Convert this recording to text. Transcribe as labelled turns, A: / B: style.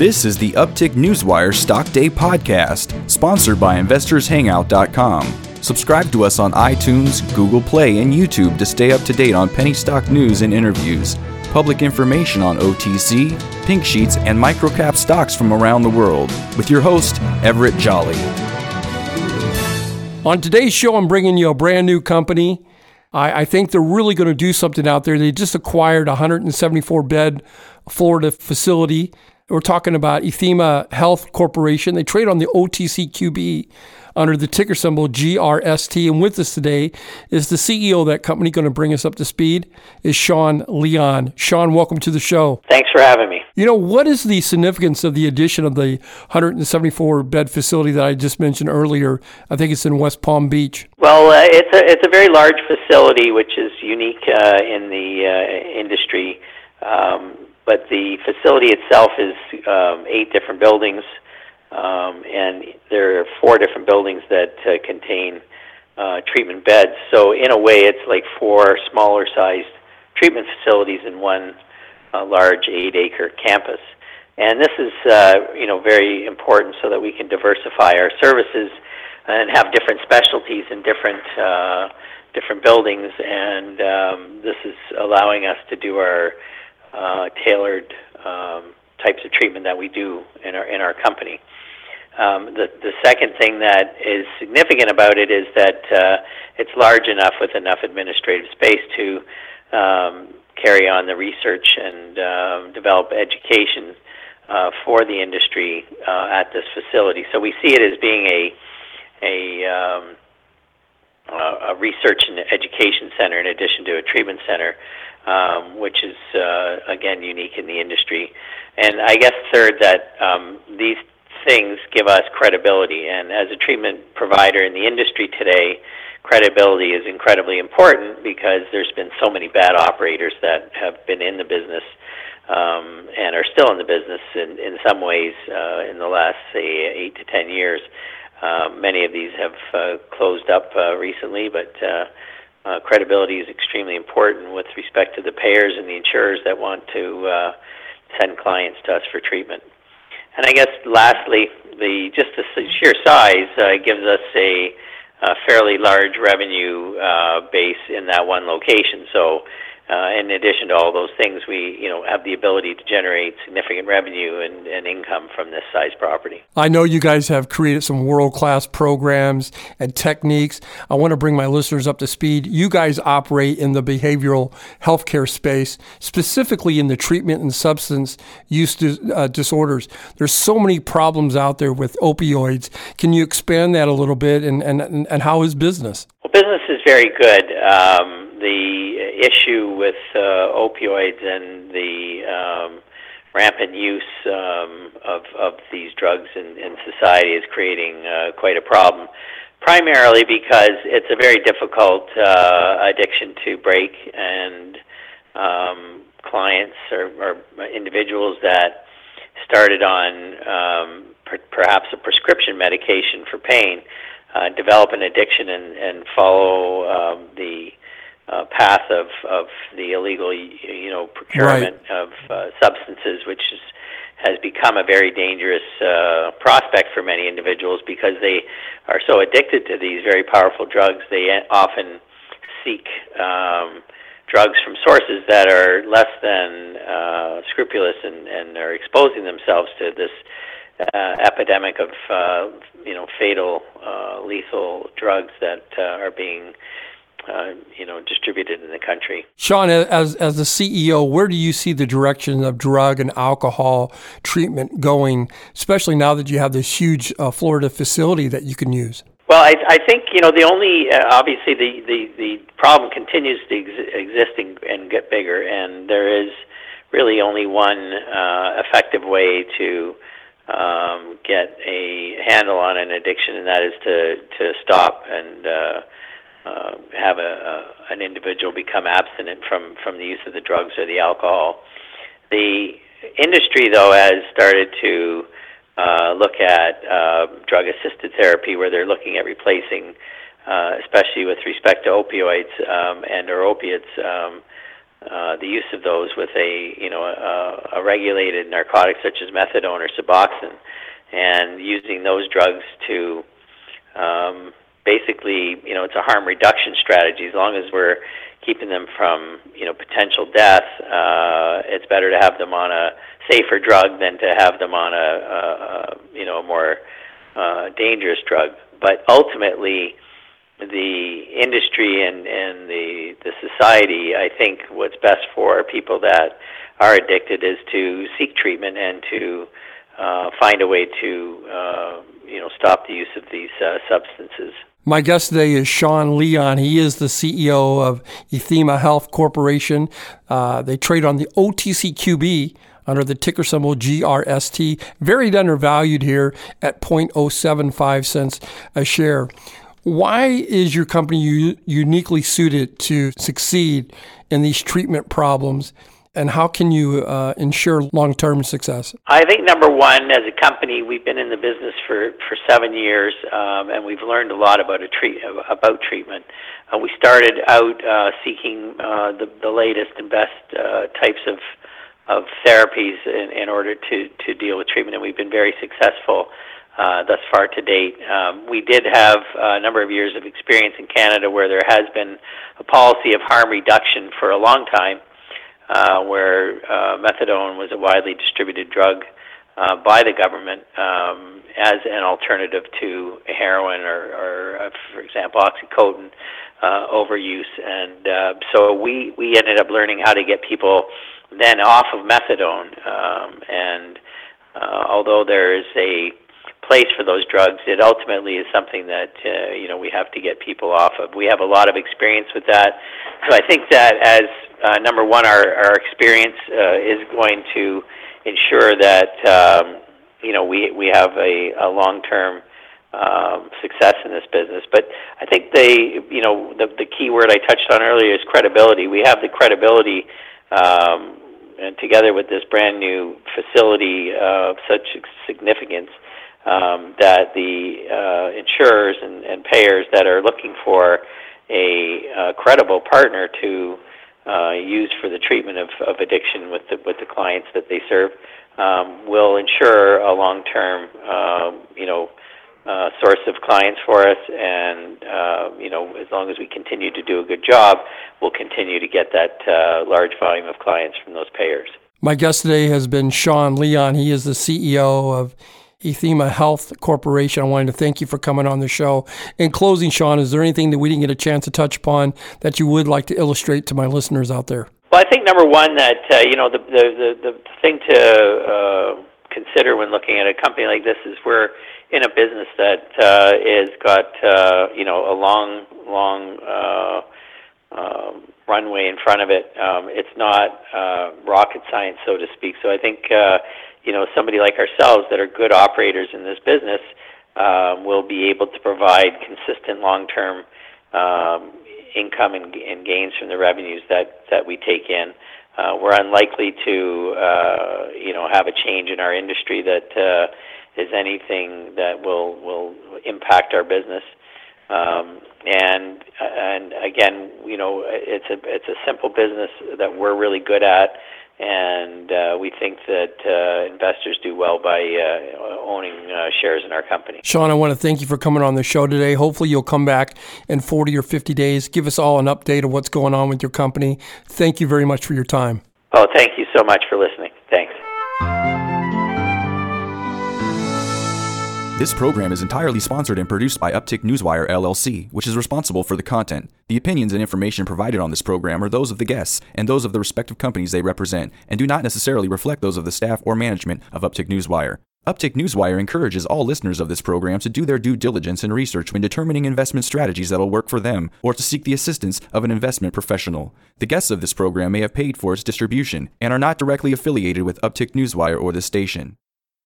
A: This is the Uptick Newswire Stock Day podcast, sponsored by InvestorsHangout.com. Subscribe to us on iTunes, Google Play, and YouTube to stay up to date on penny stock news and interviews, public information on OTC, pink sheets, and microcap stocks from around the world, with your host, Everett Jolly.
B: On today's show, I'm bringing you a brand new company. I think they're really going to do something out there. They just acquired a 174-bed Florida facility. We're talking about Ethema Health Corporation. They trade on the OTCQB under the ticker symbol GRST. And with us today is the CEO of that company. Going to bring us up to speed is Sean Leon. Sean, welcome to the show.
C: Thanks for having me.
B: You know, what is the significance of the addition of the 174-bed facility that I just mentioned earlier? I think it's in West Palm Beach.
C: Well, it's a very large facility, which is unique in the industry. But the facility itself is 8 different buildings, and there are 4 different buildings that contain treatment beds. So in a way, it's like 4 smaller-sized treatment facilities in one large 8-acre campus. And this is, very important so that we can diversify our services and have different specialties in different buildings. And this is allowing us to do our tailored types of treatment that we do in our company. The second thing that is significant about it is that it's large enough with enough administrative space to carry on the research and develop education for the industry at this facility. So we see it as being a research and education center in addition to a treatment center, which is, again, unique in the industry. And I guess third, that these things give us credibility. And as a treatment provider in the industry today, credibility is incredibly important because there's been so many bad operators that have been in the business and are still in the business in some ways in the last, say, 8 to 10 years. Many of these have closed up recently, but credibility is extremely important with respect to the payers and the insurers that want to send clients to us for treatment. And I guess lastly, the sheer size gives us a fairly large revenue base in that one location. So in addition to all those things, we have the ability to generate significant revenue and income from this size property.
B: I know you guys have created some world-class programs and techniques. I want to bring my listeners up to speed. You guys operate in the behavioral healthcare space, specifically in the treatment and substance use disorders. There's so many problems out there with opioids. Can you expand that a little bit, and how is business?
C: Well, business is very good. The issue with opioids and the rampant use of these drugs in society is creating quite a problem, primarily because it's a very difficult addiction to break, and clients or individuals that started on perhaps a prescription medication for pain develop an addiction and follow the path of the illegal, procurement of substances, which has become a very dangerous prospect for many individuals because they are so addicted to these very powerful drugs. They often seek drugs from sources that are less than scrupulous and are exposing themselves to this epidemic of fatal, lethal drugs that are being distributed in the country.
B: Sean, as the CEO, where do you see the direction of drug and alcohol treatment going, especially now that you have this huge Florida facility that you can use?
C: Well, I think, the only, obviously the problem continues to exist and get bigger, and there is really only one effective way to get a handle on an addiction, and that is to stop and have an individual become abstinent from the use of the drugs or the alcohol. The industry, though, has started to look at drug-assisted therapy, where they're looking at replacing, especially with respect to opioids and or opiates, the use of those with a regulated narcotic such as methadone or Suboxone, and using those drugs to basically, it's a harm reduction strategy. As long as we're keeping them from, potential death, it's better to have them on a safer drug than to have them on a more dangerous drug. But ultimately, the industry and the society, I think what's best for people that are addicted is to seek treatment and to find a way to stop the use of these substances.
B: My guest today is Sean Leon. He is the CEO of Ethema Health Corporation. They trade on the OTCQB under the ticker symbol GRST. Very undervalued here at 0.075 cents a share. Why is your company uniquely suited to succeed in these treatment problems, and how can you ensure long-term success?
C: I think number one, as a company, we've been in the business for 7 years, and we've learned a lot about treatment. We started out seeking the latest and best types of therapies in order to deal with treatment, and we've been very successful thus far to date. We did have a number of years of experience in Canada where there has been a policy of harm reduction for a long time, where methadone was a widely distributed drug by the government as an alternative to heroin or for example, oxycodone overuse. And so we ended up learning how to get people then off of methadone. And although there is a place for those drugs, it ultimately is something that we have to get people off of. We have a lot of experience with that, so I think that as number one, our experience is going to ensure that we have a long-term success in this business. But I think the key word I touched on earlier is credibility. We have the credibility, and together with this brand new facility of such significance, that the insurers and payers that are looking for a credible partner to use for the treatment of addiction with the clients that they serve will ensure a long-term source of clients for us, and as long as we continue to do a good job, we'll continue to get that large volume of clients from those payers.
B: My guest today has been Sean Leon. He is the CEO of Ethema Health Corporation. I wanted to thank you for coming on the show. In closing, Sean, is there anything that we didn't get a chance to touch upon that you would like to illustrate to my listeners out there?
C: Well, I think number one that the thing to consider when looking at a company like this is we're in a business that is got a long runway in front of it. It's not rocket science, so to speak. So I think somebody like ourselves that are good operators in this business will be able to provide consistent long-term income and gains from the revenues that we take in. We're unlikely to have a change in our industry that is anything that will impact our business. And again, it's a simple business that we're really good at, and we think that investors do well by owning shares in our company.
B: Sean, I want to thank you for coming on the show today. Hopefully you'll come back in 40 or 50 days. Give us all an update of what's going on with your company. Thank you very much for your time.
C: Oh, thank you so much for listening. Thanks.
A: This program is entirely sponsored and produced by Uptick Newswire, LLC, which is responsible for the content. The opinions and information provided on this program are those of the guests and those of the respective companies they represent, and do not necessarily reflect those of the staff or management of Uptick Newswire. Uptick Newswire encourages all listeners of this program to do their due diligence and research when determining investment strategies that will work for them, or to seek the assistance of an investment professional. The guests of this program may have paid for its distribution and are not directly affiliated with Uptick Newswire or this station.